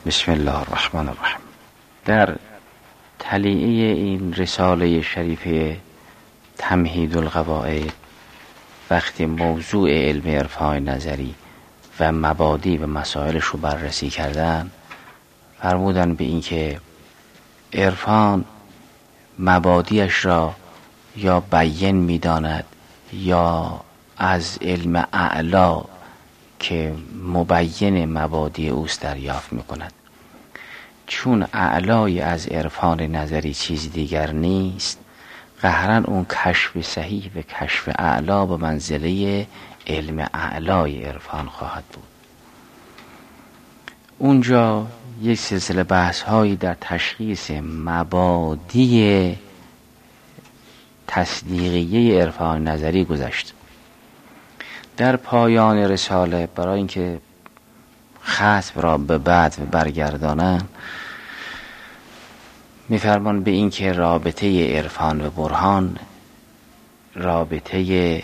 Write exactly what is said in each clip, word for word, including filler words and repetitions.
بسم الله الرحمن الرحیم. در تلیعه این رساله شریفه تمهید القواعد، وقتی موضوع علم عرفان نظری و مبادی و مسائلش رو بررسی کردن، فرمودن به این که عرفان مبادیش را یا بیان می‌داند یا از علم اعلا که مبین مبادی اوست دریافت می‌کند. چون اعلای از عرفان نظری چیز دیگر نیست، قهرن اون کشف صحیح و کشف اعلا به منزله علم اعلای عرفان خواهد بود. اونجا یک سلسله بحث هایی در تشخیص مبادی تصدیقیه عرفان نظری گذشت. در پایان رساله برای اینکه ختم را به بعد برگردانن، میفرمان به این که رابطه عرفان و برهان رابطه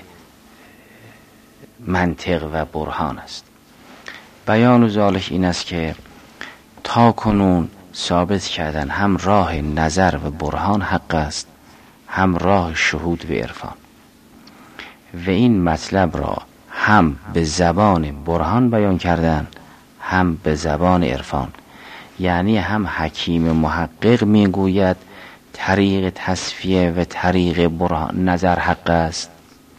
منطق و برهان است. بیان و ذالک این است که تا کنون ثابت کردن هم راه نظر و برهان حق است، هم راه شهود و عرفان، و این مطلب را هم به زبان برهان بیان کردن هم به زبان عرفان. یعنی هم حکیم محقق میگوید طریق تصفیه و طریق برهان نظر حق است،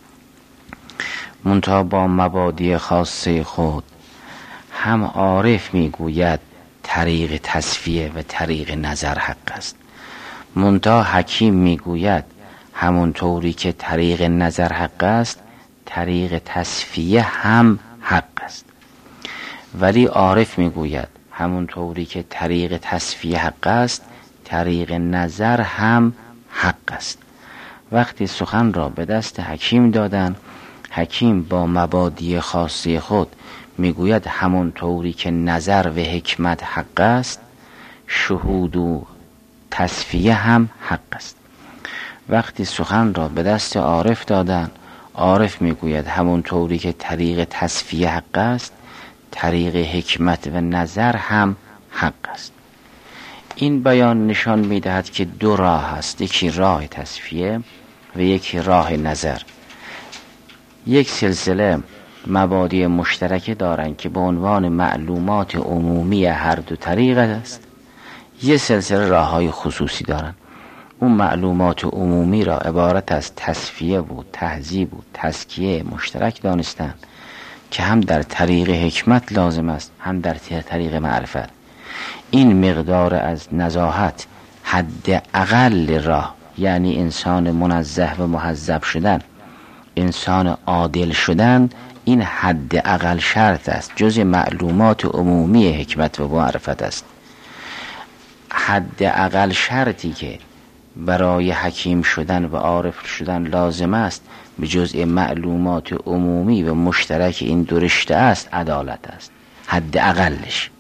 منتها با مبادی خاصه خود. هم عارف میگوید طریق تصفیه و طریق نظر حق است، منتها حکیم میگوید همون طوری که طریق نظر حق است، طریق تصفیه هم حق است. ولی عارف میگوید همون طوری که طریق تصفیه حق است، طریق نظر هم حق است. وقتی سخن را به دست حکیم دادن، حکیم با مبادی خاصی خود میگوید همون طوری که نظر و حکمت حق است، شهود و تصفیه هم حق است. وقتی سخن را به دست عارف دادن، عارف میگوید همون طوری که طریق تصفیه حق است، طریق حکمت و نظر هم حق است. این بیان نشان میدهد که دو راه است، یکی راه تصفیه و یکی راه نظر. یک سلسله مبادی مشترک دارند که به عنوان معلومات عمومی هر دو طریق است، یک سلسله راه‌های خصوصی دارند. اون معلومات عمومی را عبارت از تصفیه و تهذیب و تزکیه مشترک دانستند که هم در طریق حکمت لازم است، هم در طریق معرفت. این مقدار از نزاهت، حد اقل راه، یعنی انسان منزه و مهذب شدن، انسان عادل شدن، این حد اقل شرط است، جز معلومات عمومی حکمت و معرفت است. حد اقل شرطی که برای حکیم شدن و عارف شدن لازم است، به جزء معلومات عمومی و مشترک این دو رشته است، عدالت است، حد اقلش.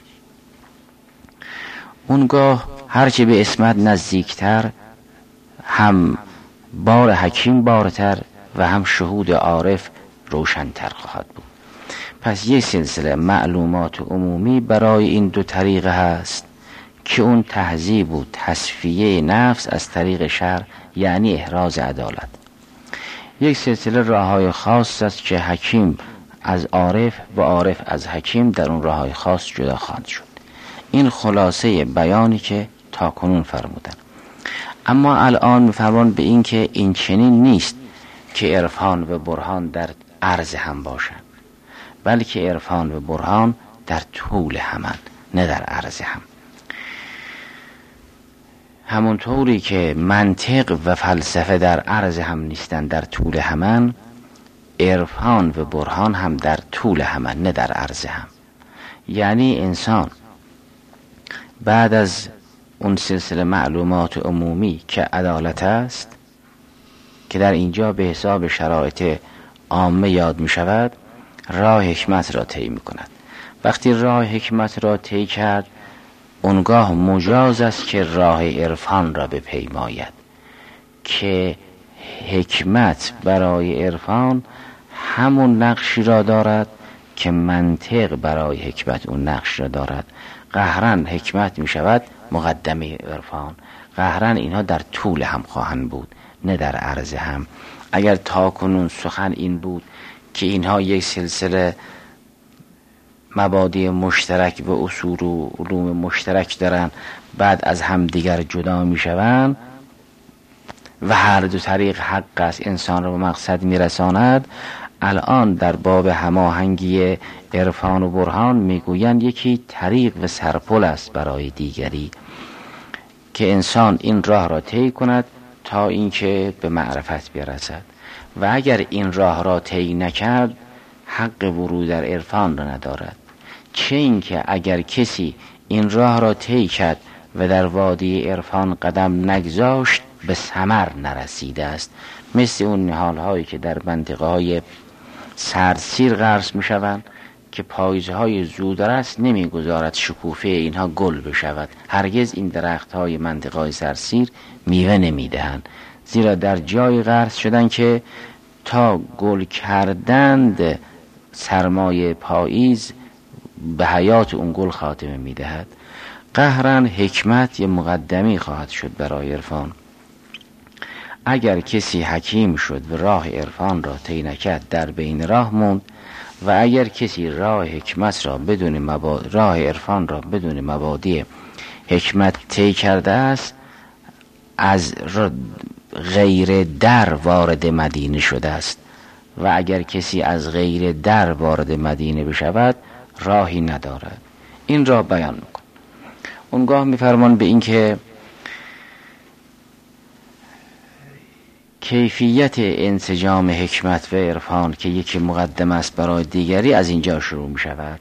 اونگاه هرچه به اسمت نزدیکتر، هم بار حکیم بارتر و هم شهود عارف روشنتر خواهد بود. پس یک سلسله معلومات عمومی برای این دو طریقه هست که اون تهذیب و تصفیه نفس از طریق شرع، یعنی احراز عدالت. یک سلسله راه‌های خاص است که حکیم از عارف و عارف از حکیم در اون راه‌های خاص جدا خواهد شد. این خلاصه بیانی که تا کنون فرمودن. اما الان می‌فرمان به این که این چنین نیست که عرفان و برهان در عرض هم باشند، بلکه عرفان و برهان در طول همند، نه در عرض هم. همونطوری که منطق و فلسفه در عرض هم نیستن، در طول همن، عرفان و برهان هم در طول همن، نه در عرض هم. یعنی انسان بعد از اون سلسله معلومات عمومی که عدالت است، که در اینجا به حساب شرایط عامه یاد می شود، راه حکمت را طی می کند. وقتی راه حکمت را طی کرد، اونگاه مجاز است که راه عرفان را بپیماید، که حکمت برای عرفان همون نقشی را دارد که منطق برای حکمت اون نقش را دارد. قهرن حکمت می شود مقدمه عرفان. قهرن اینها در طول هم خواهند بود نه در عرض هم. اگر تا کنون سخن این بود که اینها یک سلسله مبادی مشترک و اصول و علوم مشترک دارن، بعد از هم دیگر جدا می شوند و هر دو طریق حق است انسان را به مقصد می رساند، الان در باب هماهنگی عرفان و برهان می گویند یکی طریق و سرپل است برای دیگری که انسان این راه را طی کند تا اینکه به معرفت برسد، و اگر این راه را طی نکرد حق ورود در عرفان را ندارد. چه اینکه اگر کسی این راه را طی کرد و در وادی عرفان قدم نگذاشت به ثمر نرسیده است، مثل اون نهال هایی که در منطقه های سردسیر غرس می شوند که پاییزه های زودرس نمی گذارد شکوفه اینها گل بشود. هرگز این درخت های منطقه های سردسیر میوه نمی دهند، زیرا در جای غرس شدن که تا گل کردند سرمایه پاییز به حیات اون گل خاتمه می دهد. قهرن حکمت یه مقدمی خواهد شد برای عرفان. اگر کسی حکیم شد و راه عرفان را طی نکرد در بین راه موند، و اگر کسی راه حکمت را بدون مباد... راه عرفان را بدون مبادی حکمت طی کرده است، از غیر در وارد مدینه شده است، و اگر کسی از غیر در وارد مدینه بشود راهی ندارد. این را بیان میکن. اونگاه میفرمان به این که کیفیت انسجام حکمت و عرفان که یکی مقدم است برای دیگری از اینجا شروع می شود.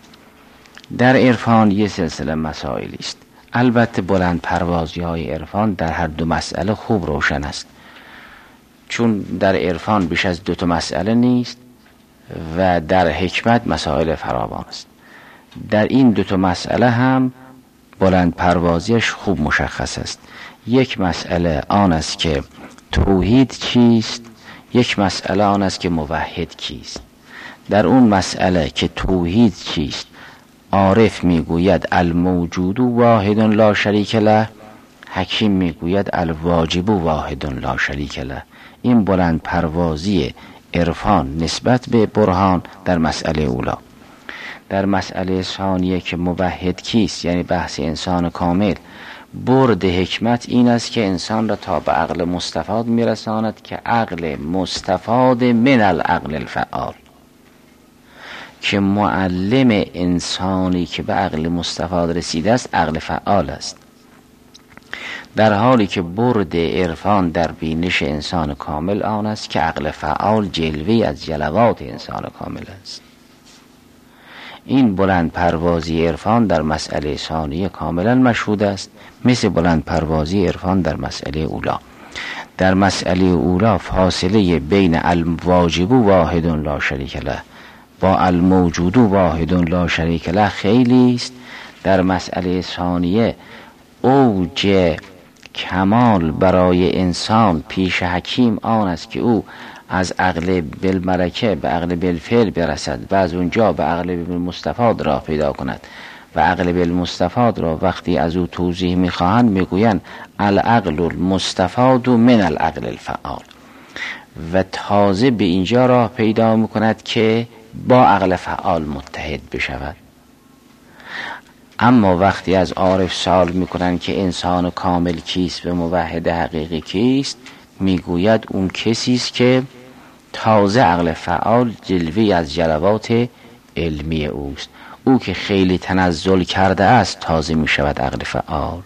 در عرفان یه سلسله مسائلی است. البته بلند پروازی های عرفان در هر دو مسئله خوب روشن است، چون در عرفان بیش از دو تا مسئله نیست و در حکمت مسائل فراوان است. در این دو تا مسئله هم بلند پروازیش خوب مشخص است. یک مسئله آن است که توحید چیست، یک مسئله آن است که موحد کیست. در اون مسئله که توحید چیست عارف میگوید الموجود واحد لا شریک له، حکیم میگوید الواجب واحد لا شریک له. این بلند پروازی عرفان نسبت به برهان در مسئله اولا. در مسئله ثانیه که موحد کیست، یعنی بحث انسان کامل، برد حکمت این است که انسان را تا به عقل مستفاد میرساند که عقل مستفاد من العقل الفعال، که معلم انسانی که به عقل مستفاد رسیده است عقل فعال است، در حالی که برد عرفان در بینش انسان کامل آن است که عقل فعال جلوی از جلوات انسان کامل است. این بلند پروازی عرفان در مسئله ثانیه کاملا مشهود است، مثل بلند پروازی عرفان در مسئله اولا. در مسئله اولا فاصله بین الواجب واحد لا شریک له با الموجود واحد لا شریک له خیلی است. در مسئله ثانیه اوج کمال برای انسان پیش حکیم آن است که او از عقل بالملکه به عقل بالفعل برسد و از اونجا به عقل بالمستفاد را پیدا کند، و عقل بالمستفاد را وقتی از او توضیح میخواهند میگویند العقل المستفاد من العقل الفعال، و تازه به اینجا راه پیدا میکند که با عقل فعال متحد بشود. اما وقتی از عارف سوال میکنند که انسان کامل کیست و موحد حقیقی کیست، میگوید اون کسی است که تازه عقل فعال جلوی از جلوات علمی اوست. او که خیلی تنزل کرده است تازه می شود عقل فعال.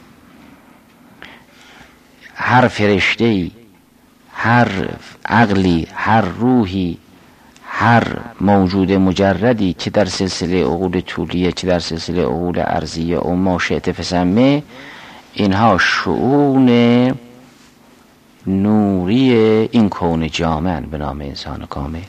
هر فرشته‌ای، هر عقلی، هر روحی، هر موجود مجردی چه در سلسله عقول طولیه چه در سلسله عقول ارضیه و ما شئت فسمه، اینها شؤون نوری این کون جامع به نام انسان کامل.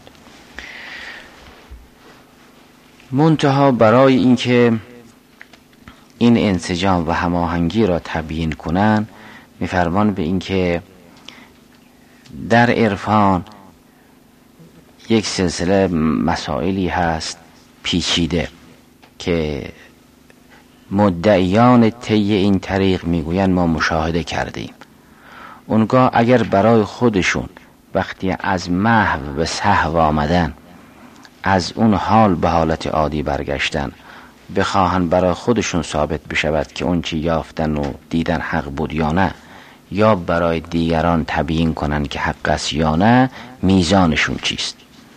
منتها برای اینکه این انسجام و هماهنگی را تبیین کنن میفرمان به اینکه در عرفان یک سلسله مسائلی هست پیچیده که مدعیان طی این طریق میگویند ما مشاهده کردیم. اونگاه اگر برای خودشون وقتی از محو به صحو آمدن، از اون حال به حالت عادی برگشتن، بخواهن برای خودشون ثابت بشود که اون چی یافتن و دیدن حق بود یا نه، یا برای دیگران تبیین کنن که حق است یا نه، میزانشون چیست؟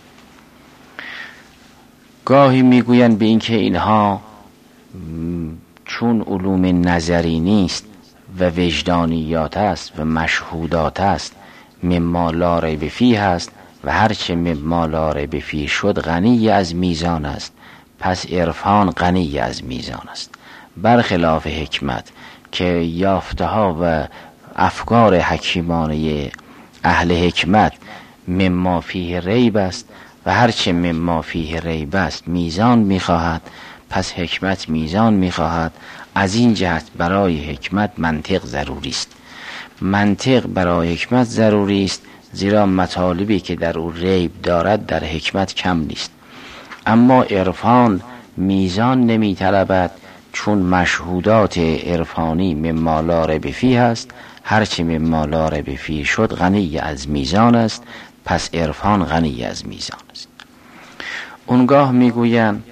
گاهی میگوین به این که اینها چون علوم نظری نیست و وجدانیات است و مشهودات است، مما لا ریب فیه است و هرچه مما لا ریب فیه شد غنی از میزان است، پس عرفان غنی از میزان است. برخلاف حکمت که یافته ها و افکار حکیمانه اهل حکمت مما فیه ریب است و هرچه مما فیه ریب است میزان میخواهد، پس حکمت میزان میخواهد. از این جهت برای حکمت منطق ضروری است. منطق برای حکمت ضروری است زیرا مطالبی که در او ریب دارد در حکمت کم نیست. اما عرفان میزان نمی طلبد، چون مشهودات عرفانی مما لا ریب فیه است، هرچه مما لا ریب فیه شد غنی از میزان است، پس عرفان غنی از میزان است. اونگاه میگویم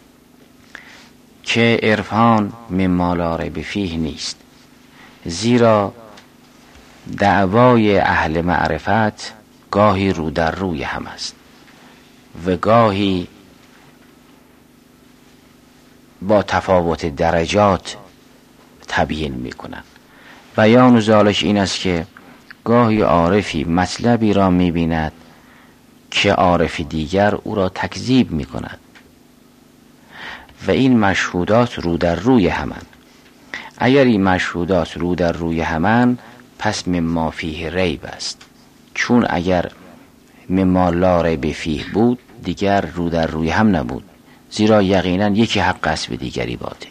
که عرفان مما لا ریب فیه نیست، زیرا دعوای اهل معرفت گاهی رو در روی هم است و گاهی با تفاوت درجات تبیین میکنند. بیان ذالک این است که گاهی عارفی مطلبی را میبیند که عارف دیگر او را تکذیب میکند و این مشهودات رو در روی همند. اگر این مشهودات رو در روی همند، پس مما فیه ریب است، چون اگر مما لا ریب فیه بود دیگر رو در روی هم نبود، زیرا یقینا یکی حق است و دیگری باطل.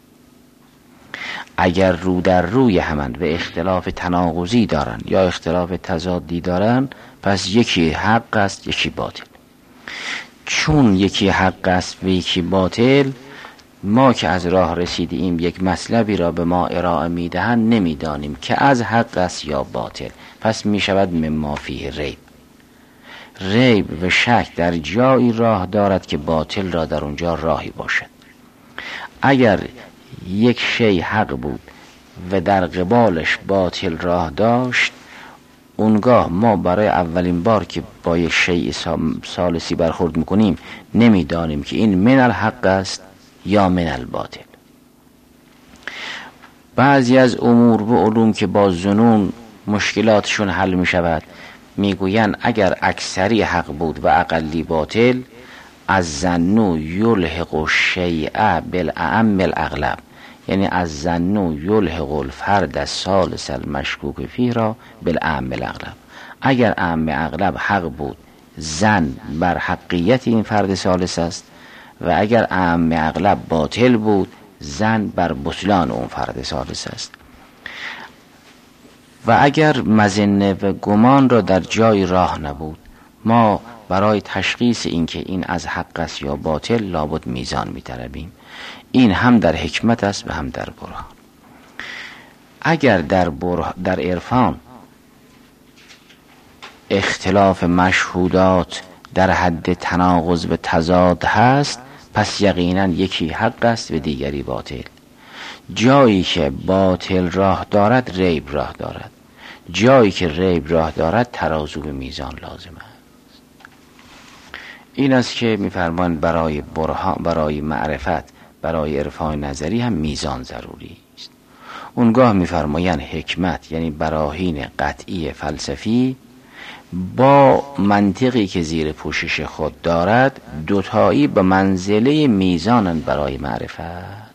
اگر رو در روی همند و اختلاف تناقضی دارند یا اختلاف تضادی دارند، پس یکی حق است یکی باطل. چون یکی حق است و یکی باطل، ما که از راه رسیدیم یک مطلبی را به ما ارائه میدهند نمیدانیم که از حق است یا باطل، پس میشود مما فیه ریب. ریب و شک در جایی راه دارد که باطل را در اونجا راهی باشد. اگر یک شی حق بود و در قبالش باطل راه داشت، اونگاه ما برای اولین بار که با یک شیء ثالثی برخورد میکنیم نمیدانیم که این من الحق است یا من الباطل. بعضی از امور و علوم که با ظنون مشکلاتشون حل میشود، میگوین اگر اکثری حق بود و اقلی باطل، از ظنو یلحق الشیء بالاعم الاغلب، یعنی از ظنو یلحق الفرد الثالث المشکوک فیه را بالاعم الاغلب. اگر اعم اغلب حق بود، ظن بر حقیت این فرد ثالث است، و اگر اعم اغلب باطل بود، ظن بر بطلان اون فرد ثالث است. و اگر مظنه و گمان را در جای راه نبود، ما برای تشخیص این که این از حق است یا باطل لابد میزان می‌طلبیم. این هم در حکمت است و هم در برهان. اگر در بره... در عرفان اختلاف مشهودات در حد تناقض و تضاد هست، پس یقینا یکی حق است و دیگری باطل. جایی که باطل راه دارد ریب راه دارد، جایی که ریب راه دارد ترازو به میزان لازم است. این است که می‌فرمایند برای برهان، برای معرفت، برای عرفان نظری هم میزان ضروری است. اونگاه می‌فرمایند حکمت یعنی براهین قطعی فلسفی با منطقی که زیر پوشش خود دارد دوتایی به منزله میزانند برای معرفت.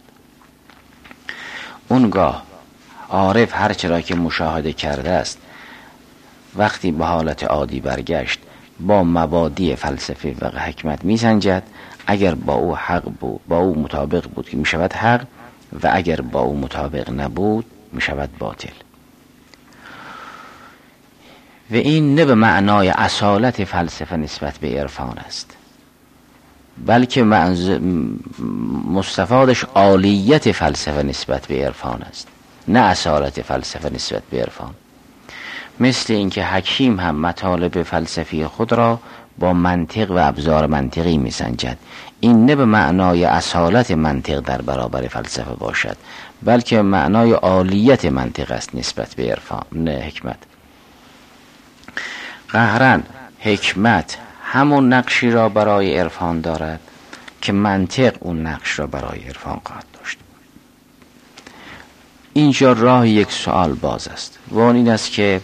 اونگاه عارف هر چرا که مشاهده کرده است وقتی به حالت عادی برگشت با مبادی فلسفه و حکمت میسنجد. اگر با او حق بود، با او مطابق بود که میشود حق، و اگر با او مطابق نبود میشود باطل. و این نه به معنای اصالت فلسفه نسبت به عرفان است، بلکه مستفادش عالیت فلسفه نسبت به عرفان است، نه اصالت فلسفه نسبت به عرفان. مثل اینکه حکیم هم مطالب فلسفی خود را با منطق و ابزار منطقی میسنجد. این نه به معنای اصالت منطق در برابر فلسفه باشد، بلکه معنای عالیت منطق است نسبت به عرفان، نه حکمت. قهرن حکمت همون نقشی را برای عرفان دارد که منطق اون نقش را برای عرفان خواهد داشت. اینجا راه یک سوال باز است و اون این است که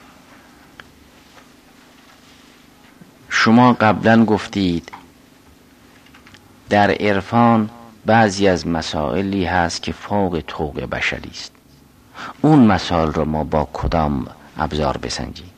شما قبلا گفتید در عرفان بعضی از مسائلی هست که فوق طوق بشری است. اون مسائل را ما با کدام ابزار بسنجیم؟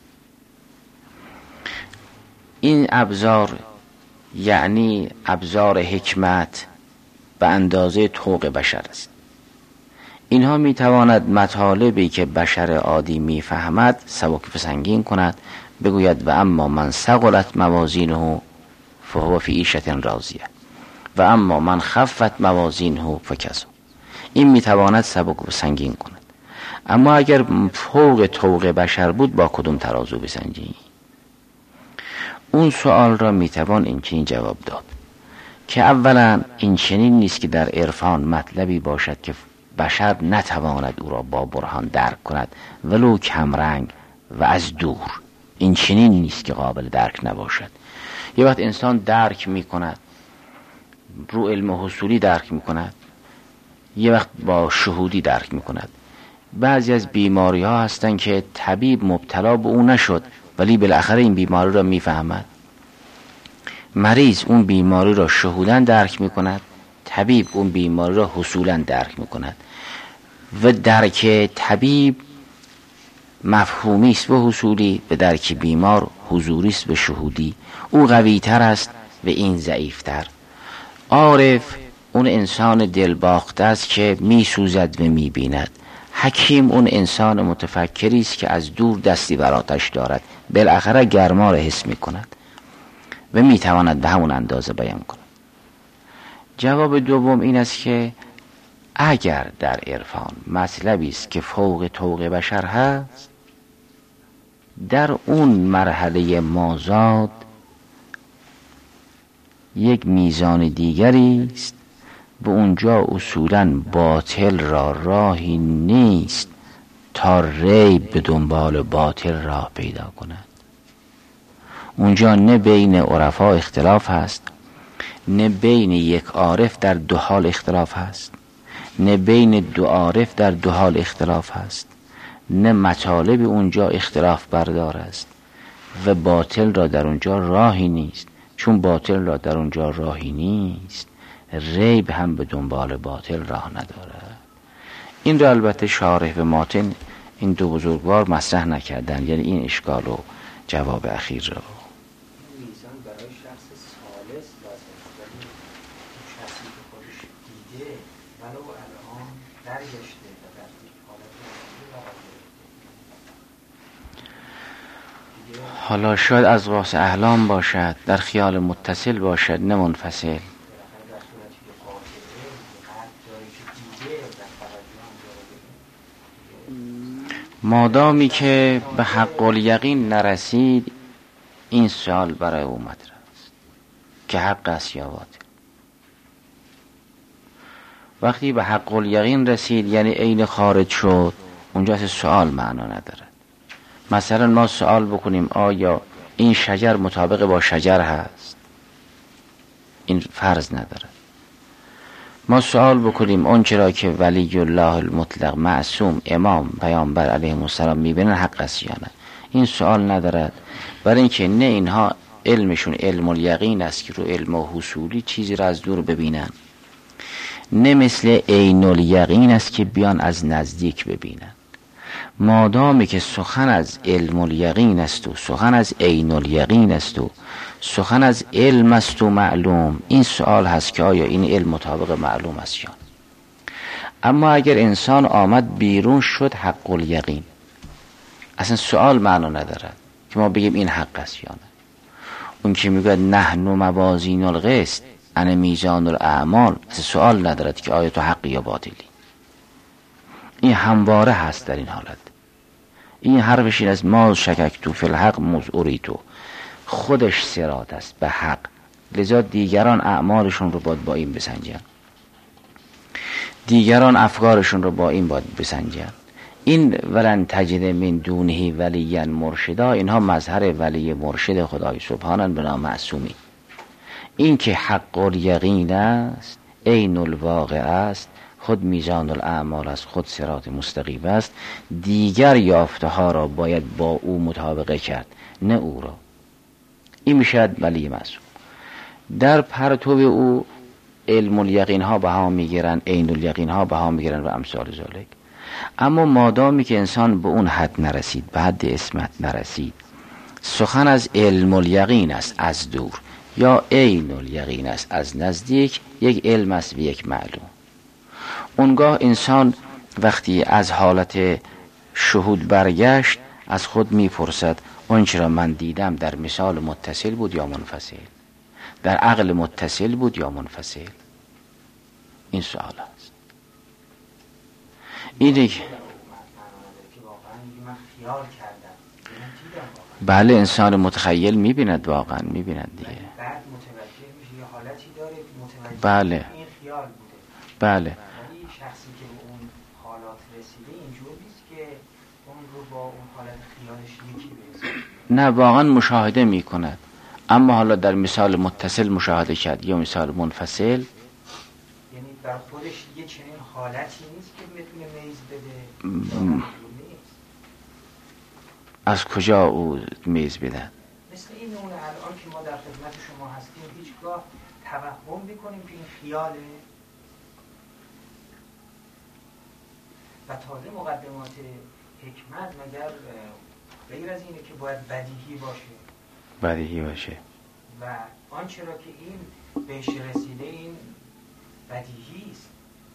این ابزار یعنی ابزار حکمت به اندازه طوق بشر است. اینها میتواند مطالبی که بشر عادی میفهمد سبک و سنگین کند، بگوید و اما من ثقلت موازینه فهو فی عیشة راضیه و اما من خفت موازینه فکذا. این میتواند سبک و سنگین کند. اما اگر فوق طوق بشر بود با کدوم ترازو بسنجیم؟ اون سوال را میتوان این چنین جواب داد که اولا این چنین نیست که در عرفان مطلبی باشد که بشر نتواند او را با برهان درک کند ولو کمرنگ و از دور. این چنین نیست که قابل درک نباشد. یه وقت انسان درک میکند، رو علم حصولی درک میکند، یه وقت با شهودی درک میکند. بعضی از بیماری ها هستن که طبیب مبتلا به اون نشد ولی بالاخره این بیماری را میفهمد. مریض اون بیماری را شهودن درک میکند، طبیب اون بیماری را حصولا درک میکند و درک طبیب مفهومی است به حصولی، به درک بیمار حضوری است به شهودی. او قوی تر است و این ضعیف تر. عارف اون انسان دلباخته است که می سوزد و می بیند. حکیم اون انسان متفکری است که از دور دستی بر آتش دارد، بالاخره گرما را حس می کند و می تواند به همون اندازه بیان کند. جواب دوم این است که اگر در عرفان مطلبی است که فوق طوق بشر هست، در اون مرحله مازاد یک میزان دیگری است، به اونجا اصولاً باطل را راهی نیست تا ریب به دنبال باطل راه پیدا کند. اونجا نه بین عرفا اختلاف هست، نه بین یک عارف در دو حال اختلاف هست، نه بین دو عارف در دو حال اختلاف هست، نه مطالب اونجا اختلاف بردار است و باطل را در اونجا راهی نیست. چون باطل را در اونجا راهی نیست، ریب هم به دنبال باطل راه نداره. این را البته شارح و ماتن این دو بزرگوار مطرح نکردن، یعنی این اشکال و جواب اخیر را. میزان برای شخص سالس لازم است، کسی که خودش دیده ولو الان درگشته و در حالت حالا شاید از واس احلام باشد، در خیال متصل باشد نه منفصل. مادامی که به حق الیقین نرسید، این سوال برای او مطرح است که حق است یا باطل. وقتی به حق الیقین رسید یعنی عین خارج شد، اونجا سوال معنا نداره. مثلا ما سوال بکنیم آیا این شجر مطابق با شجر هست، این فرض نداره. ما سوال بکنیم اون چرا که ولی الله المطلق معصوم امام پیامبر علیه السلام میبینن حق است یا نه، این سوال ندارد. برای اینکه نه اینها علمشون علم الیقین است که رو علم و حصولی چیزی را از دور ببینن، نه مثل عین الیقین است که بیان از نزدیک ببینن. مادامی که سخن از علم الیقین است و سخن از عین الیقین است و سخن از علم است و معلوم، این سوال هست که آیا این علم مطابق معلوم است یا نه. اما اگر انسان آمد بیرون شد حق الیقین، اصلا سوال معنا ندارد که ما بگیم این حق است یا نه. اون که میگه نحن موازین القسط، انا میزان الاعمال سوال ندارد که آیا تو حق یا باطلی. این همواره هست در این حالت. این حرفش این از ما شکک تو فی الحق مزعوری تو، خودش صراط است به حق، لذا دیگران اعمالشون رو باید با این بسنجن، دیگران افکارشون رو با این باید بسنجن. این ولن تجد من دونه ولیا مرشدا، اینها مظهر ولی مرشد خدای سبحانه به نام معصومی. این که حق و یقین است، عین الواقع است، خود میزان الاعمال است، خود صراط مستقیم است، دیگر یافته ها را باید با او مطابقه کرد نه او را. این میشد ولی معصوم. در پرتو او علم الیقین ها بها میگیرن، عین الیقین ها بها میگیرن و امثال ذالک. اما مادامی که انسان به اون حد نرسید، به حد اسمت نرسید، سخن از علم الیقین است از دور یا عین الیقین است از نزدیک، یک علم است و یک معلوم. اونگاه انسان وقتی از حالت شهود برگشت از خود میپرسد اون چرا من دیدم در مثال متصل بود یا منفصل، در عقل متصل بود یا منفصل؟ این سوال است. اینه که بله انسان متخیل میبیند، واقعا میبیند دیگه. بعد متوجه میشه یه حالتی داره متوجه بله این خیال بوده. بله. ولی شخصی که به اون حالات رسیده اینجور نیست که اون رو با اون حالت خیالش یکی برسه. نه واقعا مشاهده میکند، اما حالا در مثال متصل مشاهده کرد یا مثال منفصل، یعنی بر خودش یه چنین حالتی نیست که میتونه میز بده. م... از کجا او میز بدن؟ مثل این نمونه الان که ما در خدمت شما هستیم هیچگاه توهم میکنیم که این خیاله و تازه مقدمات حکمت مگر غیر از اینه که باید بدیهی باشه بدیهی باشه و آنچه را که این بهش رسیده این بدیهی است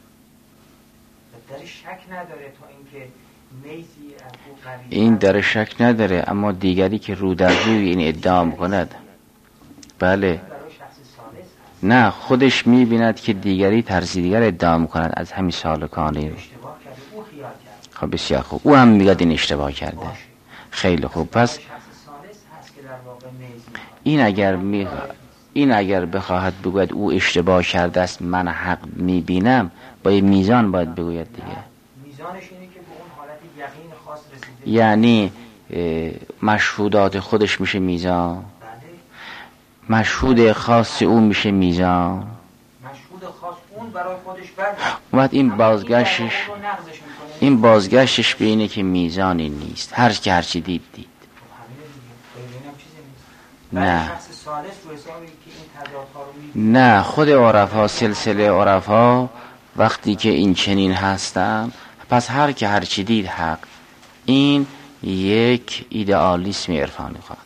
و در شک نداره تا اینکه این در شک نداره، اما دیگری که رو در روی این ادعا میکند بله نه خودش میبیند که دیگری طرز دیگر ادعا میکند از همین سالکانه. خب بسیار خوب، او هم میگه این اشتباه کرده. خیلی خوب، پس این اگر می این اگر بخواهد بگوید او اشتباه کرده است من حق میبینم، با یه میزان باید بگوید دیگه. میزانش اینه که به اون حالت یقین خاص رسیده، یعنی مشهودات خودش میشه میزان، بله. مشهود خاص او میشه میزان، مشهود خاص اون برای خودش بله. اومد این بازگشتش این بازگشتش به اینه که میزانی نیست، هر که هرچی دید دید. نه نه خود عرفا، سلسله عرفا وقتی که این چنین هستن، پس هر که هر چی دید حق، این یک ایدئالیسم عرفانی خواهد.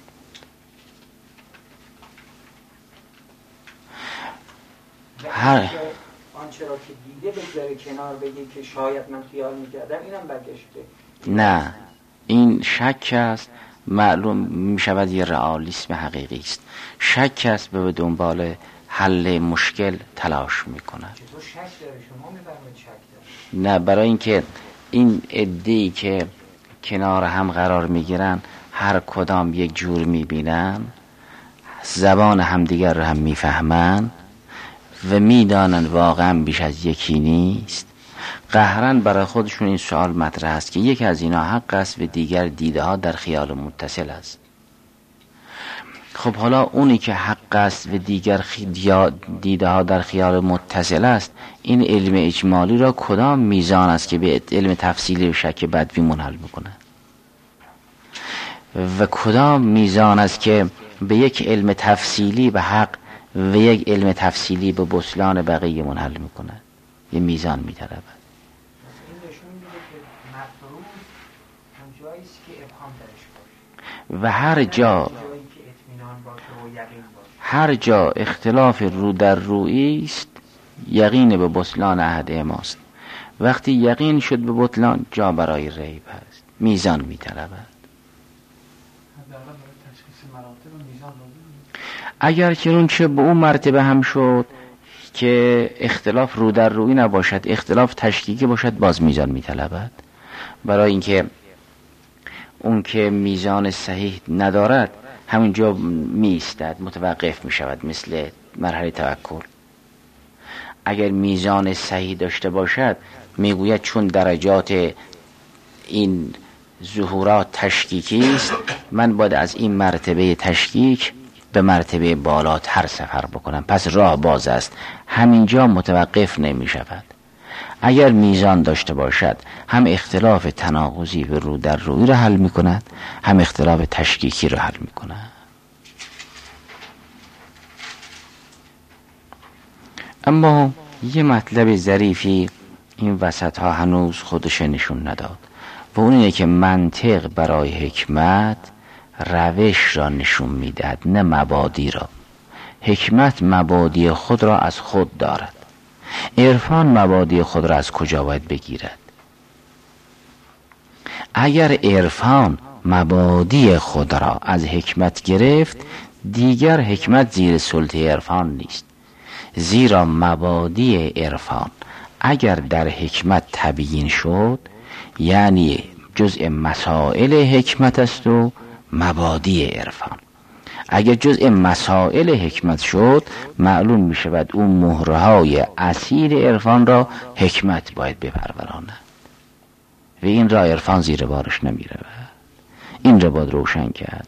هر آنچه را که دیده بگذاره کنار بگی که شاید من خیال میکردم اینم برگشته. نه این شک است، معلوم میشود یه رئالیسم حقیقی است. شک است به دنبال حل مشکل تلاش میکنه. چطور شک داره؟ شما میفرمایید شک داره؟ نه برای اینکه این عده‌ای که کنار هم قرار میگیرن هر کدام یک جور میبینن، زبان همدیگر رو هم میفهمن و میدانن واقعا بیش از یکی نیست، قهرن برای خودشون این سوال مطرح است که یک از اینا حق است و دیگر دیده ها در خیال متصل است. خب حالا اونی که حق است و دیگر دیده ها در خیال متصل است، این علم اجمالی را کدام میزان است که به علم تفصیلی و شک بدوی منحل میکنه و کدام میزان است که به یک علم تفصیلی به حق و یک علم تفصیلی به بطلان بقیه منحل میکنه؟ یه میزان میطلبه. این نشون میده که مفروض هم جایی است که ابهام درش باشه و هر جا هر جا اختلاف رو در رویی است، یقین به بطلان احد ماست. وقتی یقین شد به بطلان، جا برای ریب هست، میزان میطلبد. اگر که اون چه به اون مرتبه هم شد، که اختلاف رو در روی نباشد، اختلاف تشکیکی باشد، باز میزان میطلبد. برای اینکه اون که میزان صحیح ندارد همینجا میستد، متوقف میشود، مثل مرحله توکل. اگر میزان صحیح داشته باشد میگوید چون درجات این ظهورات تشکیکی است، من باید از این مرتبه تشکیک به مرتبه بالاتر سفر بکنم، پس راه باز است، همینجا متوقف نمی شود. اگر میزان داشته باشد هم اختلاف تناقضی به رو در روی را حل می کند، هم اختلاف تشکیکی را حل می کند. اما یه مطلب ظریفی این وسط ها هنوز خودش نشون نداد و اون اینه که منطق برای حکمت روش را نشون میدهد، نه مبادی را. حکمت مبادی خود را از خود دارد، عرفان مبادی خود را از کجا باید بگیرد؟ اگر عرفان مبادی خود را از حکمت گرفت، دیگر حکمت زیر سلطه عرفان نیست، زیرا مبادی عرفان اگر در حکمت تبیین شد یعنی جزء مسائل حکمت است و مبادی عرفان. اگر جزء مسائل حکمت شد معلوم می شود اون مهرهای اصیل عرفان را حکمت باید بپروراند و این را عرفان زیر بارش نمی رود. این را باید روشن کرد.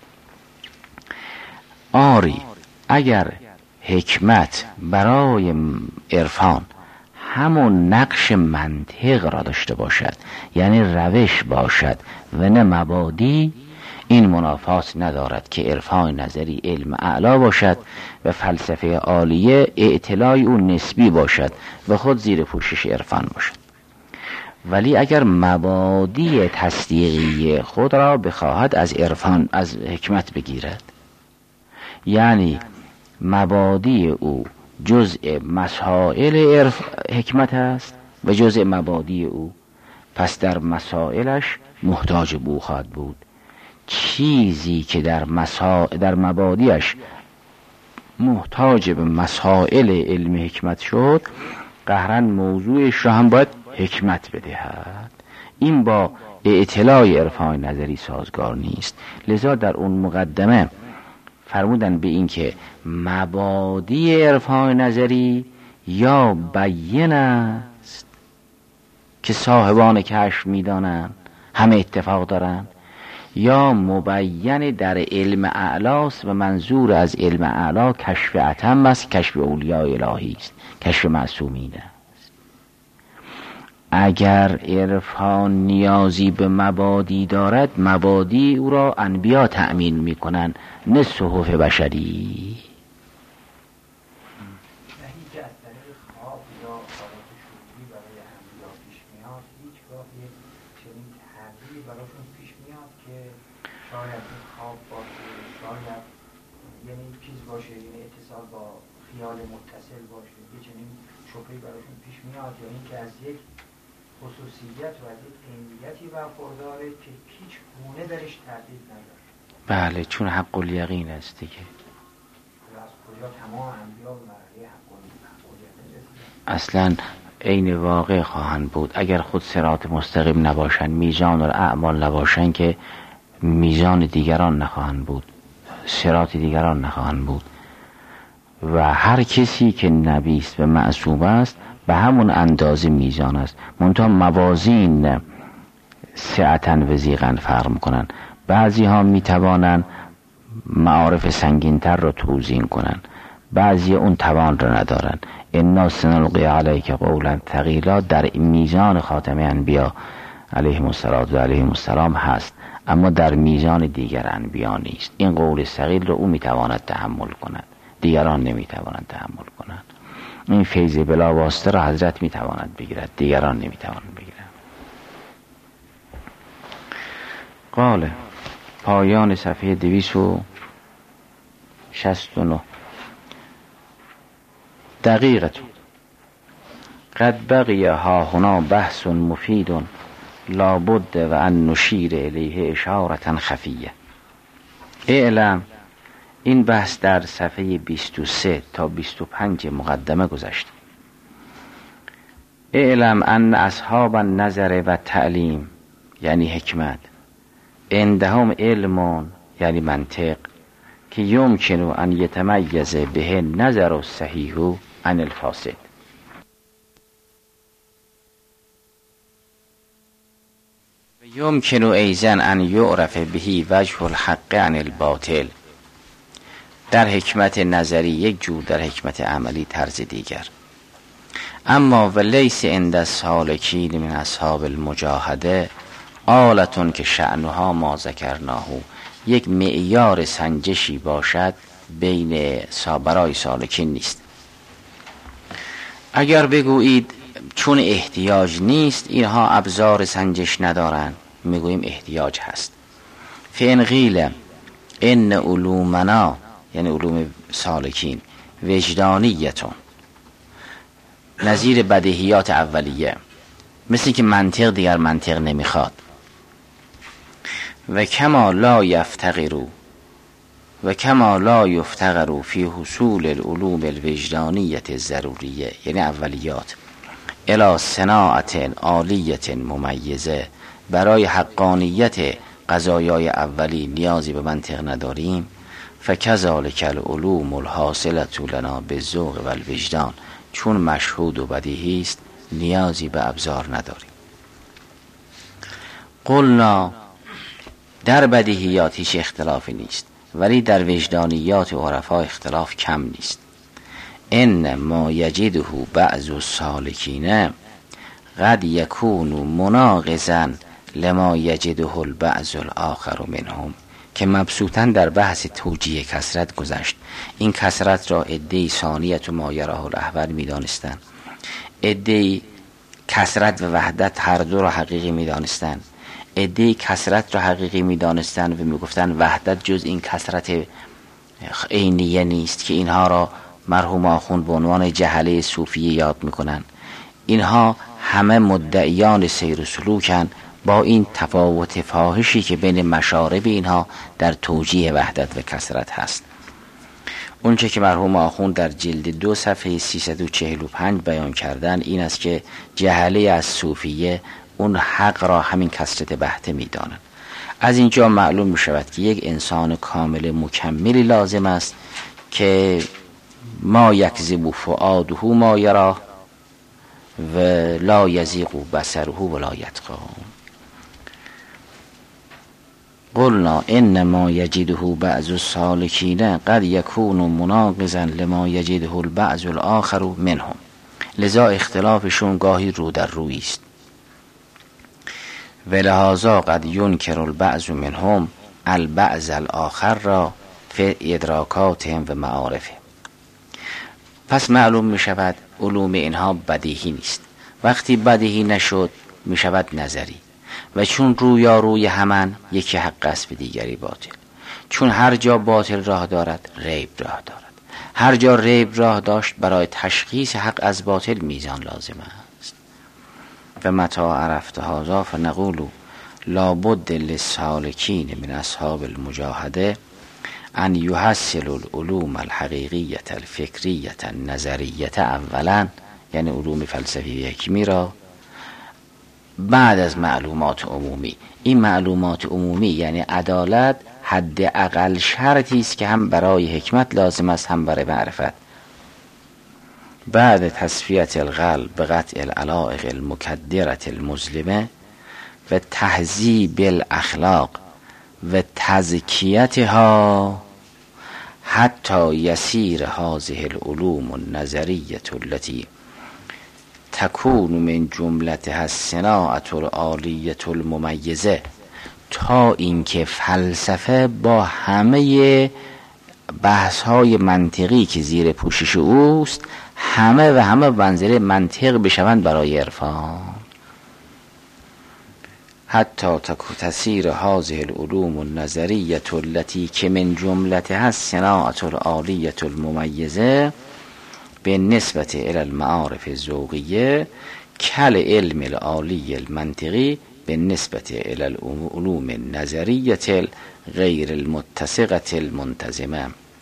آری اگر حکمت برای عرفان همون نقش منطق را داشته باشد، یعنی روش باشد و نه مبادی، این منافات ندارد که عرفان نظری علم اعلا باشد و فلسفه عالیه اعتلای او نسبی باشد و خود زیر پوشش عرفان باشد. ولی اگر مبادی تصدیقی خود را بخواهد از عرفان از حکمت بگیرد، یعنی مبادی او جزء مسائل عرف حکمت است و جزء مبادی او، پس در مسائلش محتاج بو خواهد بود. چیزی که در مسا... در مبادیش محتاج به مسائل علم حکمت شد، قهرن موضوعش را هم باید حکمت بدهد. این با اطلاع عرفان نظری سازگار نیست. لذا در اون مقدمه فرمودن به این که مبادی عرفان نظری یا بیان است که صاحبان کشف میدانند، همه اتفاق دارند، یا مبین در علم اعلاست و منظور از علم اعلا کشف اتم است، کشف اولیاء الهی است، کشف معصومین است. اگر عرفان نیازی به مبادی دارد، مبادی او را انبیا تأمین میکنن، نه صحف بشری. شاید این خواب باشه، شاید یعنی چیز باشه، یعنی اتصال با خیال متصل باشه، یه چنین شبهه‌ای براشون پیش میاد، یا اینکه از یک خصوصیت و از یک عینیتی برخورداره که هیچ گونه درش تردید نداره. بله، چون حق الیقین است دیگه. از کجا تمام انبیا به مرحله حق الیقین رسیدن؟ اصلاً عین واقع خواهند بود. اگر خود صراط مستقیم نباشند، میزان و اعمال نباشند، که میزان دیگران نخواهند بود، صراط دیگران نخواهند بود. و هر کسی که نبی است و معصوم است به همون اندازه میزان است، منتها موازین سعتن و زیغن فرق میکنن. بعضی ها میتوانند معارف سنگینتر را توزین کنن، بعضی اون توان را ندارن. انا سنلقی علیک قولا ثقیلا در میزان خاتم انبیا علیهم الصلوة و علیهم السلام هست، اما در میزان دیگر انبیا نیست. این قول ثقیل رو او میتواند تحمل کند، دیگران نمیتوانند تحمل کنند. این فیض بلا واسطه را حضرت میتواند بگیرد، دیگران نمیتوانند بگیرند. قال پایان صفحه دویست و شصت و نه. دقیقه قد بقی ها هنا بحث مفید لابد و ان نشیر الیه اشارتا خفیه. اعلم این بحث در صفحه بیست و سه تا بیست و پنج مقدمه گذشت. اعلم ان اصحاب النظر و تعلیم یعنی حکمت، عندهم علم یعنی منطق، که یمکن ان یتمیز به نظر الصحیح عن الفاسد. یمکن ایضا ان یعرف به وجه الحق عن الباطل. در حکمت نظری یک جور، در حکمت عملی طرز دیگر. اما ولیس عند السالکین من اصحاب المجاهده آلتون که شأنها ما ذکرناه، یک معیار سنجشی باشد بین برای سالکین نیست. اگر بگویید چون احتیاج نیست اینها ابزار سنجش ندارن، میگوییم احتیاج هست. فإن قیل ان علومنا یعنی علوم سالکین وجدانیتون، نظیر بدیهیات اولیه، مثل که منطق دیگر منطق نمیخواد. و کما لا یفتقروا و کما لا یفتقروا فی حصول العلوم الوجدانیت ضروریه یعنی اولیات الی صناعت عالیت ممیزه، برای حقانیت قضایای اولی نیازی به منطق نداریم. فکذالک العلوم الحاصلة لنا بالذوق و الوجدان، چون مشهود و بدیهی است نیازی به ابزار نداریم. قلنا در بدیهیات هیچ اختلافی نیست، ولی در وجدانیات عرفا اختلاف کم نیست. ان ما یجده بعض السالکین قد یکون مناقضا لما یجده البعض الاخر منهم، که مبسوطاً در بحث توجیه کثرت گذشت. این کثرت را عده‌ای ثانیت و ما یراه الاحول می دانستن، عده‌ای کثرت و وحدت هر دو را حقیقی می دانستن، عده‌ای کثرت را حقیقی می دانستن و می گفتن وحدت جز این کثرت عینیه نیست، که اینها را مرحوم آخوند به عنوان جهله صوفیه یاد می کنن. اینها همه مدعیان سیر و سلوکن، با این تفاوت فاحشی که بین مشارب اینها در توجیه وحدت و کثرت هست. اونچه که مرحوم آخوند در جلد دو صفحه سیصد و چهل و پنج بیان کردن این است که جهله از صوفیه اون حق را همین کثرت بحته می دانن. از اینجا معلوم می شود که یک انسان کامل مکملی لازم است که ما یکذب فؤاده ما یرا و لا یزیغ بصره و لا یطغی. قلنا انما یجده بعض السالکین قد یکون مناقضا لما یجده البعض الاخر منهم، لذا اختلافشون گاهی رو در روی است. و لهذا قد ینکر البعض منهم البعض الاخر را فی ادراکاتهم و معارفهم. پس معلوم می شود علوم اینها بدیهی نیست. وقتی بدیهی نشد می شود نظری، و چون رویا روی همان یکی حق است به دیگری باطل. چون هر جا باطل راه دارد ریب راه دارد، هر جا ریب راه داشت برای تشخیص حق از باطل میزان لازم است. و متى عرفت هذا فنقول لابد للسالکین من اصحاب المجاهده ان یحصل العلوم الحقیقیه الفکریه النظریه اولا، یعنی علوم فلسفی حکمی را بعد از معلومات عمومی. این معلومات عمومی یعنی عدالت حد اقل شرطی است که هم برای حکمت لازم است هم برای معرفت. بعد تصفیت القلب به قطع العلائق المکدره المظلمه و تهذیب الاخلاق و تزکیتها حتی یسیر هذه العلوم النظریه التي تکون من جملتها الصناعة العالیة الممیزه، تا اینکه فلسفه با همه بحث های منطقی که زیر پوشش اوست همه و همه منظره منطق بشوند برای عرفان. حتی تسیر هذه العلوم النظریه التي که من جملتها الصناعة العالیة الممیزه به نسبت الى المعارف الذوقیه کل علم العالی المنطقی به نسبت الى العلوم النظریه غیر المتسقه المنتظمه.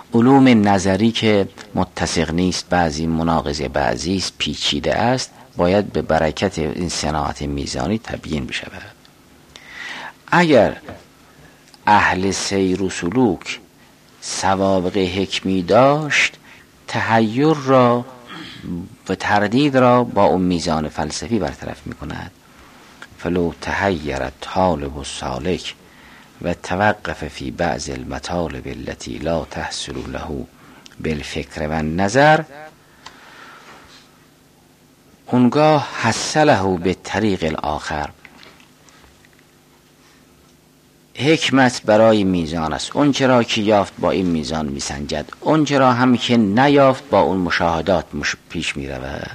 علوم نظری که متسق نیست، بعضی مناقضه بعضی است، پیچیده است، باید به برکت این صناعت میزانی تبیین بشود. اگر اهل سیر و سلوک سوابق حکمی داشت، تحیر را و تردید را با اون میزان فلسفی برطرف می کند. فلو تحیر طالب و سالک و توقف فی بعض المطالب التي لا تحصل له بالفکر و نظر، اونگاه حصله به طریق الاخر. حکمت برای میزان است، اون چرا که یافت با این میزان میسنجد، اون چرا هم که نیافت با اون مشاهدات مش... پیش میرود.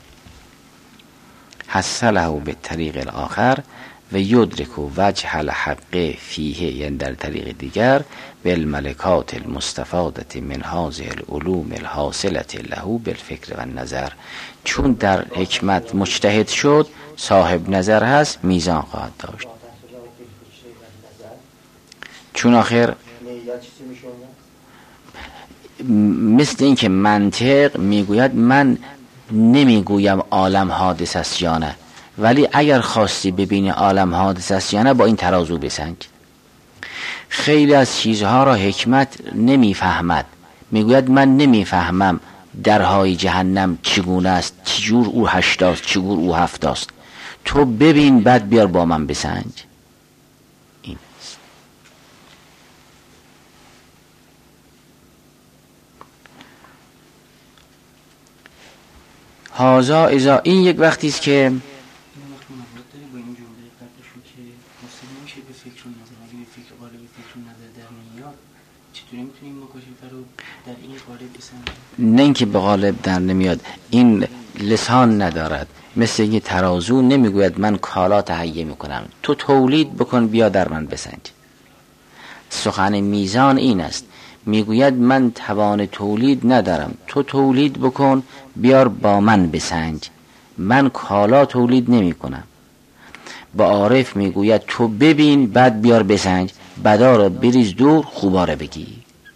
حصله به طریق الاخر و یدرک وجه الحق فیه، یعنی در طریق دیگر، بالملکات المستفاده من هذه العلوم الحاصله له بالفکر و نظر. چون در حکمت مجتهد شد، صاحب نظر هست، میزان خواهد داشت. چون آخر مثل این که منطق میگوید من نمیگویم عالم حادث است یا نه، ولی اگر خواستی ببینی عالم حادث است یا نه با این ترازو بسنج. خیلی از چیزها را حکمت نمیفهمد، میگوید من نمیفهمم درهای جهنم چگونه است، چجور او هشتاست، چگور او هفتاست، تو ببین بعد بیار با من بسنج. این است. هازا ازا، این یک وقتی است که نه اینکه به غالب در نمیاد، این لسان ندارد. مثل اینکه ترازو نمیگوید من کالا تهیه میکنم، تو تولید بکن بیا در من بسنج. سخن میزان این است، میگوید من توان تولید ندارم، تو تولید بکن بیار با من بسنج، من کالا تولید نمی کنم. با عارف میگوید تو ببین بعد بیار بسنج، بدا را بریز دور، خوبا را بگی.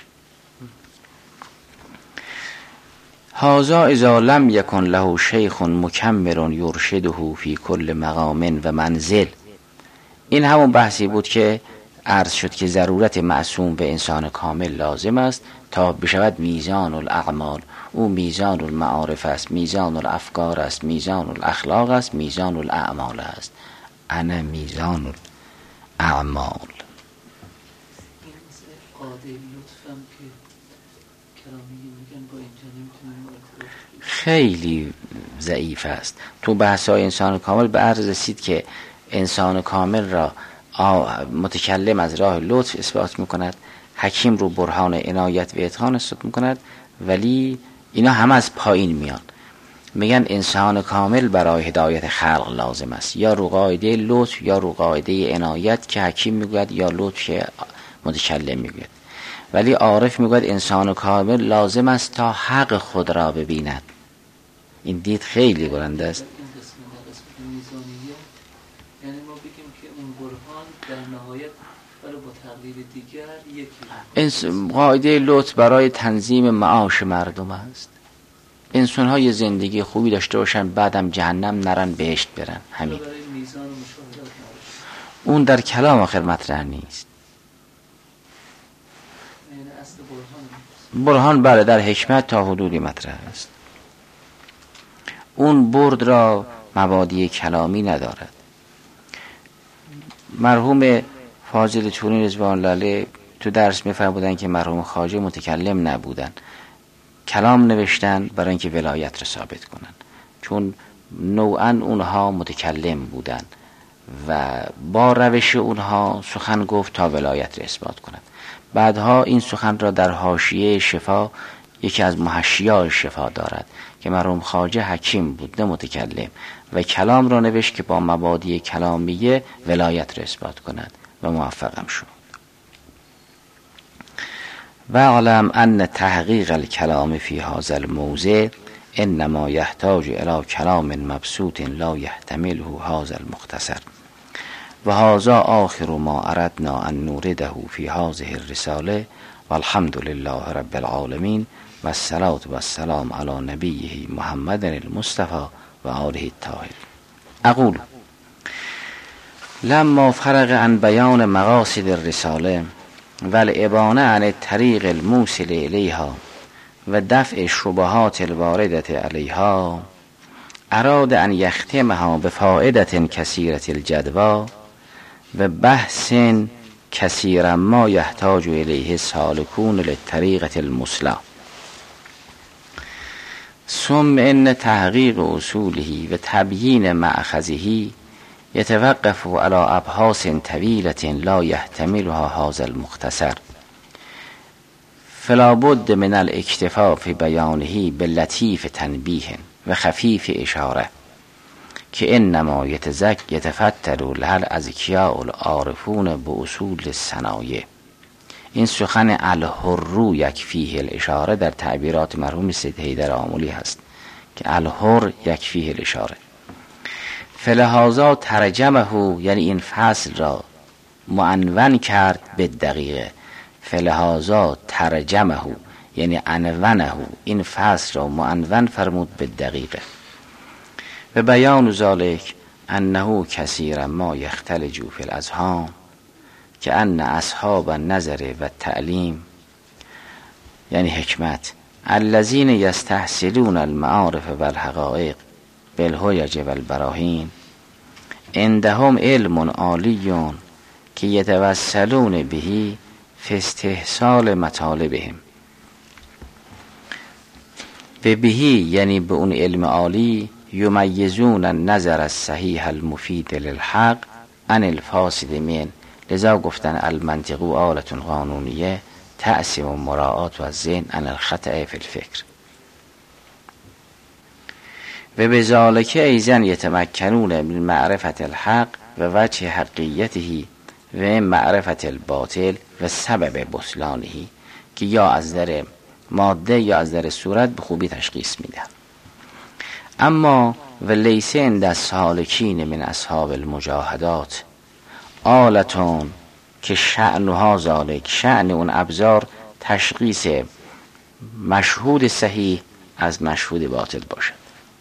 هازا اذا لم یکن له شیخ مکمر یرشده فی کل مقام و منزل. این همون بحثی بود که عرض شد که ضرورت معصوم به انسان کامل لازم است تا بشود میزان الاعمال. او میزان المعارف است، میزان الافکار است، میزان الاخلاق است، میزان الاعمال است. انا میزان الاعمال. خیلی ضعیف است. تو بحث‌های انسان کامل به عرض رسید که انسان کامل را متکلم از راه لطف اثبات میکند، حکیم رو برهان عنایت و اتقان اثبات میکند، ولی اینا هم از پایین میان. میگن انسان کامل برای هدایت خلق لازم است، یا رو قاعده لطف یا رو قاعده عنایت که حکیم میگوید، یا لطف که متکلم میگوید. ولی عارف میگوید انسان کامل لازم است تا حق خود را ببیند. این دید خیلی بلند است. یعنی ما بگیم که اون برهان در نهایت برای با تقدیر دیگر یکی. قاعده لطف برای تنظیم معاش مردم است. انسان های زندگی خوبی داشته باشن، بعدم جهنم نرن بهشت برن. همین. اون در کلام آخر مطرح نیست. یعنی اصل برهان برهان بله در حکمت تا حدودی مطرح است. اون برد را مبادی کلامی ندارد. مرحوم فاضل چونی رضوان الله علیه تو درس می‌فرمودن که مرحوم خواجه متکلم نبودن، کلام نوشتن برای اینکه ولایت را ثابت کنن، چون نوعا اونها متکلم بودن و با روش اونها سخن گفت تا ولایت را اثبات کنند. بعدها این سخن را در حاشیه شفا، یکی از محشیات شفا دارد که مرحوم خواجه حکیم بود نه متکلم، و کلام را نوشت که با مبادی کلامیه ولایت را اثبات کند و موفقم شد. و علم ان تحقیق الکلام فی هذا الموضع انما یحتاج الی کلام مبسوط لا یحتمله هذا المختصر و هذا آخر ما اردنا ان نورده فی هذه الرساله والحمد لله رب العالمین و الصلاة و السلام علی نبیه محمد المصطفى و آله الطاهرین. اقول لما فرغ عن بیان مقاصد الرساله و الابانه عن الطریق الموصل الیها و دفع الشبهات الوارده علیها، اراد ان یختمها بفائده کثیرة الجدوی و بحث کثیرا ما یحتاج الیه سالکون للطریقة المثلی. ثم ان تحقیق اصوله و تبیین مأخذه یتوقف علی ابحاث طویلة لا یحتملها هذا المختصر، فلا بد من الاکتفاء فی بیانه بلطیف تنبیه و خفیف اشاره که انما یتزک یتفتر لها الاذکیاء العارفون باصول الصنایع. این سخن الحر یکفیه الاشاره در تعبیرات مرحوم سید حیدر آملی هست که الحر یکفیه الاشاره. فلهذا ترجمه، یعنی این فصل را معنون کرد به دقیقه. فلهذا ترجمه یعنی عنونه، این فصل را معنون فرمود به دقیقه. و بیان ذالک انه کثیرا ما یختلج فی الاذهان که ان اصحاب النظر و تعلیم، یعنی حکمت، الذین یستحصلون المعارف و الحقائق بالهیج و البراهین، عندهم علم عالی که یتوسلون بهی فی استحصال مطالبهم. و بهی یعنی به اون علم عالی یمیزون النظر الصحیح المفید للحق عن الفاسد من، لذا گفتن المنطق آلة قانونیه تأسیم و مراعات و ذهن عن الخطأ فی الفکر. و بذالک ایضا یتمکنون من معرفت الحق و وجه حقیته و معرفت الباطل و سبب بطلانه، که یا از در ماده یا از در صورت به خوبی تشخیص میدن. اما و لیس عند السالکین من اصحاب المجاهدات آلتون که شأنها ذالک، شأن اون ابزار تشخیص مشهود صحیح از مشهود باطل باشد.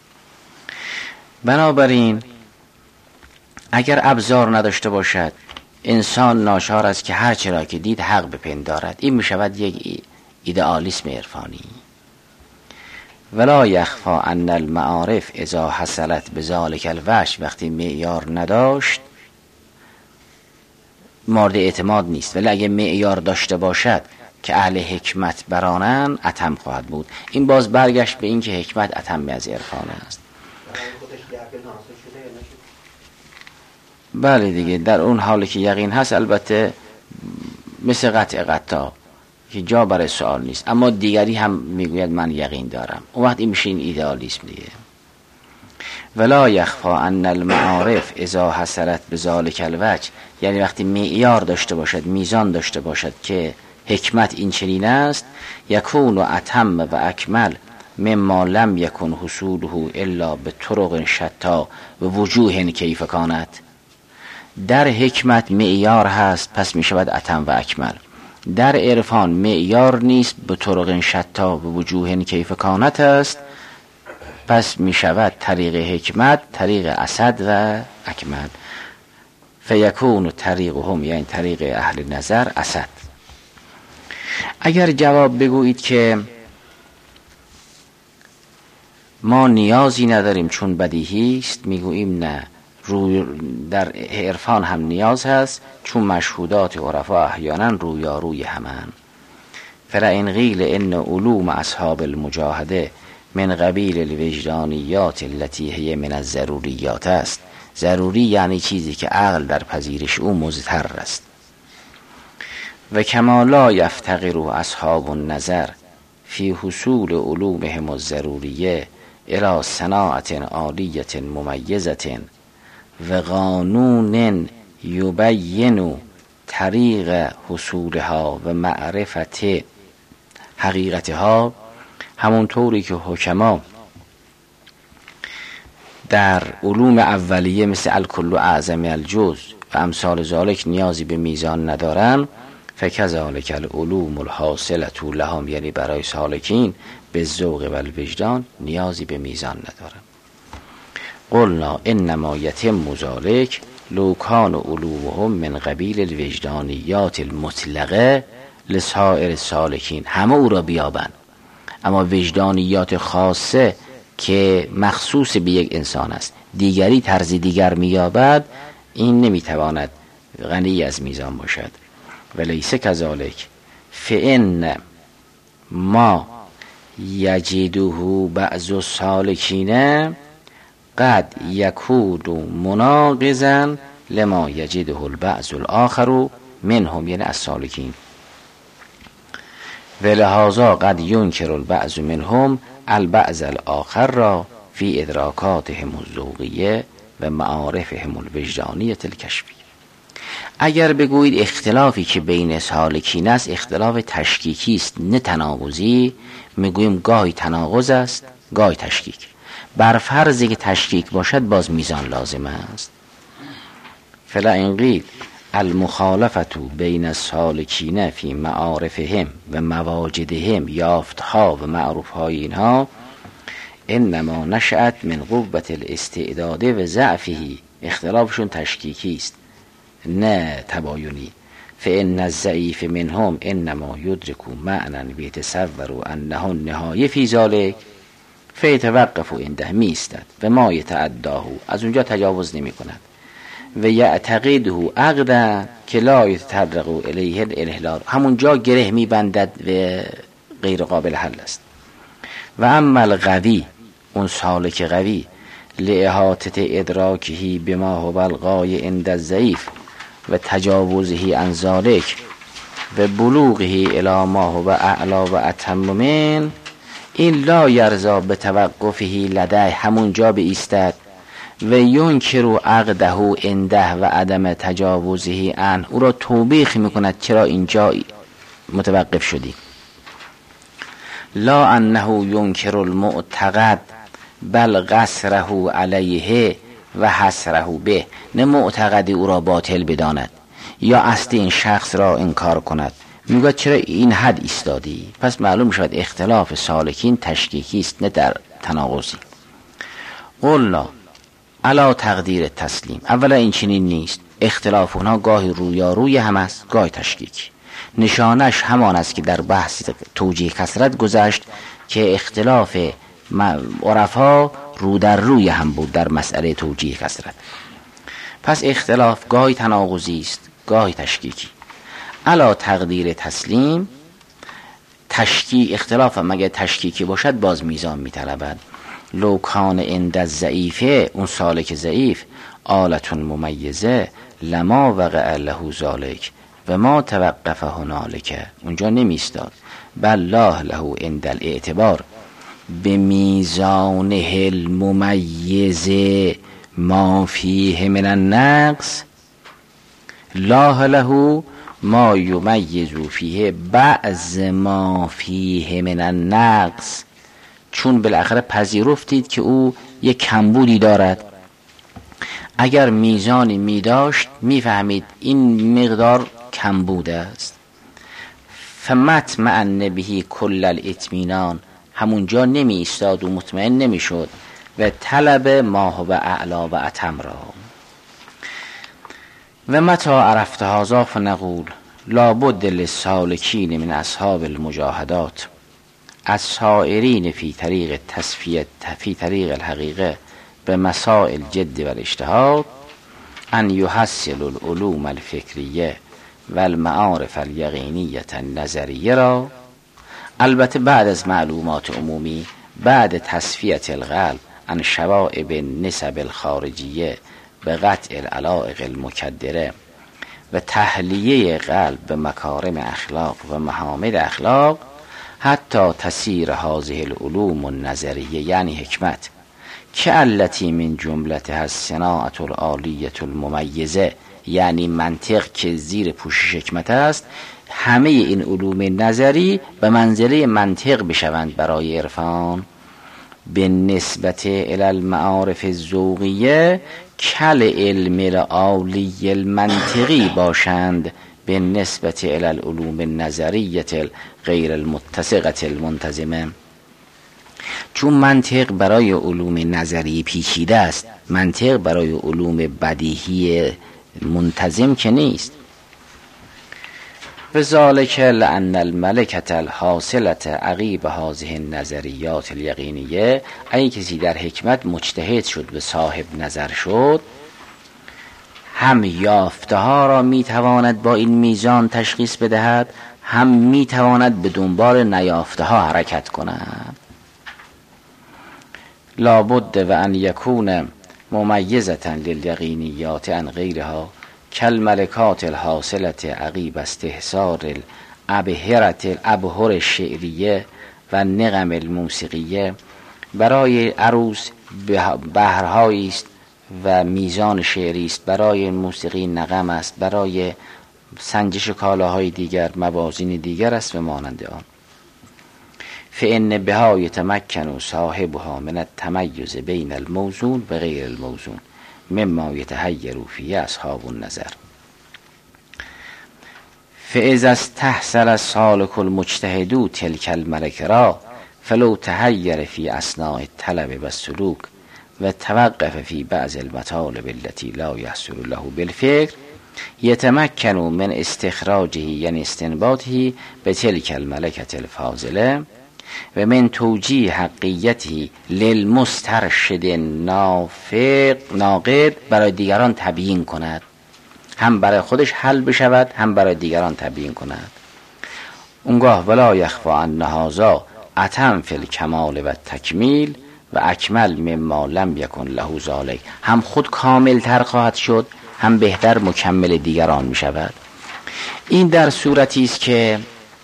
بنابراین اگر ابزار نداشته باشد انسان ناچار است که هر چرا که دید حق بپندارد. این میشود یک ایدئالیسم عرفانی. ولا یخفی ان المعارف اذا حصلت بذلک الوجه، وقتی معیار نداشت مورد اعتماد نیست، ولی اگه معیار داشته باشد که اهل حکمت برانن اتم خواهد بود. این باز برگشت به این که حکمت اتم از عرفان است. بله دیگه، در اون حالی که یقین هست البته مثل قطع قطع که جا برای سوال نیست، اما دیگری هم میگوید من یقین دارم، اون وقت این میشه این ایدئالیسم دیگه. ولا یخفی ان المعارف اذا حصلت بذلک الوجه، یعنی وقتی معیار داشته باشد، میزان داشته باشد که حکمت این چنین است، یکون و اتم و اکمل مما لم یکن حصوله الا به طرق شتا و وجوه کیف کانت. در حکمت معیار هست پس می شود اتم و اکمل. در عرفان معیار نیست، به طرق شتا و وجوه کیف کانت است، پس می شود طریق حکمت طریق اسد و اکمل. فیکون طریقهم یعنی طریق اهل نظر اسد. اگر جواب بگویید که ما نیازی نداریم چون بدیهی است، میگوییم نه، روی در عرفان هم نیاز هست چون مشهودات عرفا احیانا رویاروی همن. فلئن قیل ان علوم اصحاب المجاهده من قبیل الوجدانیات التي هي من الضروریات است. ضروری یعنی چیزی که عقل در پذیرش او مضطر است. و کما لا یفتقر اصحاب النظر فی حصول علومهم الضروریه الى صناعت عالیت ممیزت و قانون یبین طریق حصولها و معرفت حقیقتها، همونطوری که حکما در علوم اولیه مثل الکل اعظم الجزء و امثال ذالک نیازی به میزان ندارن، فکذالک العلوم الحاصلة لهم، یعنی برای سالکین به ذوق و الوجدان نیازی به میزان ندارن. قلنا انما یتم ذلک لو کان علومهم من قبیل الوجدانیات المطلقه لسائر السالکین، همه او را بیابند، اما وجدانیات خاصه که مخصوص به یک انسان است دیگری طرز دیگر میابد، این نمیتواند غنی از میزان باشد. ولیس کذالک فان ما یجده بعض السالکین قد یکون مناقضا لما یجده البعض الاخر منهم، یعنی از سالکین. ولهذا قد ینکر البعض منهم البعض الاخر را فی ادراکاتهم الذوقیه و معارفهم الوجدانیه الکشفیه. اگر بگویید اختلافی که بین سالکین است اختلاف تشکیکی است نه تناقضی، میگوییم گاهی تناقض است گاهی تشکیک. بر فرضی که تشکیک باشد باز میزان لازم است. فلا این قیل المخالفت بین السالکین فی معارفهم و مواجدهم، یافتها و معروفهای اینها، انما نشأت من قوت الاستعداد و ضعفه، اختلافشون تشکیکی است نه تباینی. فان الضعیف منهم انما یدرک معنی بیتصور انه النهایه فی ذلک فیتوقف عنده، می ایستد و ما یتعداه، از اونجا تجاوز نمی کند، و یعتقده عقدا که لا یتطرق الیه الانحلال، همونجا گره می بندد و غیر قابل حل است. و اما القوی، اون سالک قوی، لاحاطه ادراکه بما هو الغایه عند الضعیف و تجاوزه عن ذلک و بلوغه الی ما هو اعلا و اتم من، این لا یرضا به توقفه لدی، همونجا به ایستد، و ینکر عقده عنده و عدم تجاوزه عنه، او را توبیخ میکند چرا اینجا متوقف شدی. لا انه ینکر المعتقد بل قصره علیه و حصره به، نه معتقدی او را باطل بداند یا اصل این شخص را انکار کند، میگه چرا این حد ایستادی. پس معلوم شد اختلاف سالکین تشکیکی است نه در تناقضی. قلنا علا تقدیر تسلیم، اولا این چنین نیست، اختلاف اونها گاهی رویاروی هم است گاهی تشکیک. نشانش همان است که در بحث توجیه کثرت گذشت که اختلاف عرفا رو در روی هم بود در مسئله توجیه کثرت. پس اختلاف گاهی تناقضی است گاهی تشکیکی. علا تقدیر تسلیم، تشکیک اختلاف مگه تشکیکی باشد باز میزان میطلبد. لو کان عند الضعیفه، اون سالک ضعیف، آلتون ممیزه لما وقع له ذالک و ما توقف هنالک، اونجا نمیستاد. بل لا له عند الاعتبار به میزانه الممیز ما فیه من النقص، لا له ما یمیز فیه بعض ما فیه من النقص، چون بالاخره پذیرفتید که او یک کمبودی دارد. اگر میزانی می داشت میفهمید این مقدار کمبود است. فمطمئن بهی کل الاطمینان، همونجا نمی ایستاد و مطمئن نمی شد و طلب ما هو اعلا و اتم را. و متا عرفت هذا فنقول لابد للسالکین من اصحاب المجاهدات السائرین فی طریق التصفیه فی طریق الحقیقه به مسائل جد و الاجتهاد ان یحصل العلوم الفکریه و المعارف الیقینیه النظریه را، البته بعد از معلومات عمومی، بعد تصفیه القلب عن شوائب النسب الخارجیه به قطع العلائق المکدره و تحلیه قلب به مکارم اخلاق و محامد اخلاق، حتی تسیر هذه العلوم النظریه یعنی حکمت که التی من جملته از صناعت العالیه الممیزه، یعنی منطق که زیر پوشش حکمت است، همه این علوم نظری به منزله منطق بشوند برای عرفان. به نسبت الی المعارف الذوقیه کل علم العالی المنطقی باشند به نسبت الى العلوم النظریه غیر المتسقه المنتظمه. چون منطق برای علوم نظری پیچیده است، منطق برای علوم بدیهی منتظم که نیست. و ذالک لان الملکة الحاصلة عقیب هذه النظریات الیقینیه، اگه کسی در حکمت مجتهد شد و صاحب نظر شد، هم یافته ها را میتواند با این میزان تشخیص بدهد، هم میتواند به دنبال نیافته ها حرکت کند. لابد و ان یکون ممیزة للیقینیات عن غیرها کالملکات الحاصلة عقیب استحصار الابهرة الابهر الشعریه و نغم الموسیقیه. برای عروس بحرهایی است و میزان شعری است، برای موسیقی نغم است، برای سنجش کالاهای دیگر موازین دیگر است و مانند آن. فإن بها یتمکن صاحبها من التمیز بین الموزون و غیر الموزون مما یتحیر فیه اصحاب النظر. فاذا استحصل السالک المجتهد تلک الملکه را فلو تحیر فی اثناء الطلب و السلوک و توقف فی بعض المطالب التي لا یحصل له بالفکر یتمکن من استخراجه یعنی استنباطه به تلک الملکه الفاضله و من توجیه حقیته للمسترشد نافق ناقد، برای دیگران تبیین کند، هم برای خودش حل بشود هم برای دیگران تبیین کند. اونگاه ولا یخفی ان هذا اتم فی الکمال و تکمیل و اکمل مما لم یکن له ذلک، هم خود کامل تر خواهد شد هم بهتر مکمل دیگران می شود. این در صورتی است که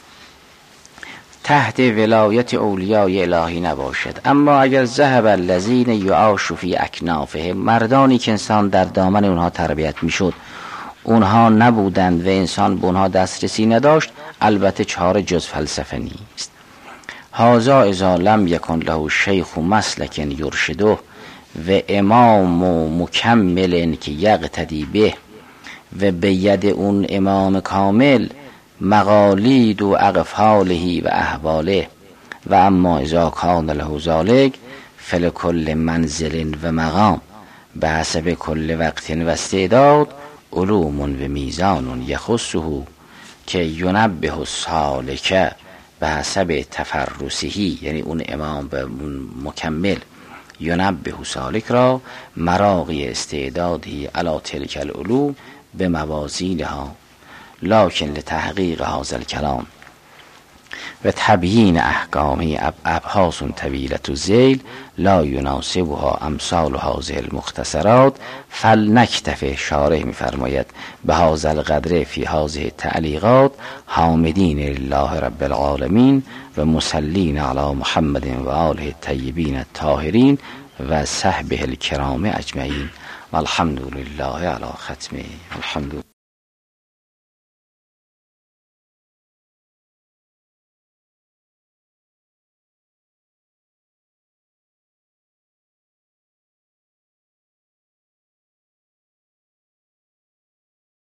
تحت ولایت اولیای الهی نباشد. اما اگر ذهب الذین یعاش فی اکنافهم، مردانی که انسان در دامن اونها تربیت میشد اونها نبودند و انسان به اونها دسترسی نداشت، البته چاره جز فلسفه نیست. هذا اذا لم یکن له شیخ مسلک یرشده و امام مکمل که یقتدی به، و به ید اون امام کامل مقالید و اقفاله و احواله. و اما اذا کان له ذلک فلکل منزل و مقام به حسب کل وقت و استعداد علوم و میزان یخصه که ینبه السالک به حسب تفرسهی، یعنی اون امام به اون مکمل ینبه سالک را مراقی استعدادی علی تلک العلوم به موازینها، لکن لتحقیق هذا الکلام و تبیین احکامی ابحاث طویلة الذیل لا یناسبها امثال هذه المختصرات فلنکتفی. شارح می‌فرماید به هذا القدر فی هذه التعلیقات حامدین لله رب العالمین و مسلین علی محمد و آله الطیبین الطاهرین و صحبه الکرام اجمعین و الحمد لله علی ختمه. الحمد